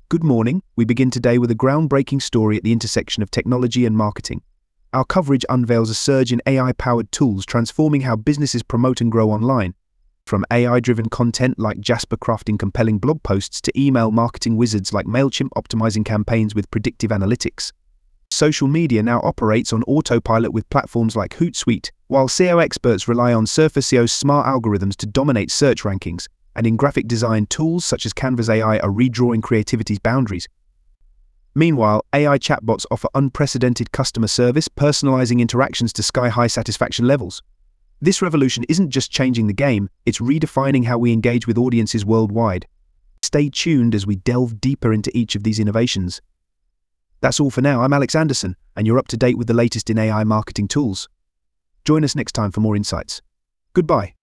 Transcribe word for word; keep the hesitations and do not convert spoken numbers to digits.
Good morning. We begin today with a groundbreaking story at the intersection of technology and marketing. Our coverage unveils a surge in A I-powered tools transforming how businesses promote and grow online. From A I-driven content like Jasper crafting compelling blog posts to email marketing wizards like MailChimp optimizing campaigns with predictive analytics. Social media now operates on autopilot with platforms like Hootsuite, while S E O experts rely on Surfer S E O's smart algorithms to dominate search rankings, and in graphic design, tools such as Canvas A I are redrawing creativity's boundaries. Meanwhile, A I chatbots offer unprecedented customer service, personalizing interactions to sky-high satisfaction levels. This revolution isn't just changing the game, it's redefining how we engage with audiences worldwide. Stay tuned as we delve deeper into each of these innovations. That's all for now. I'm Alex Anderson, and you're up to date with the latest in A I marketing tools. Join us next time for more insights. Goodbye.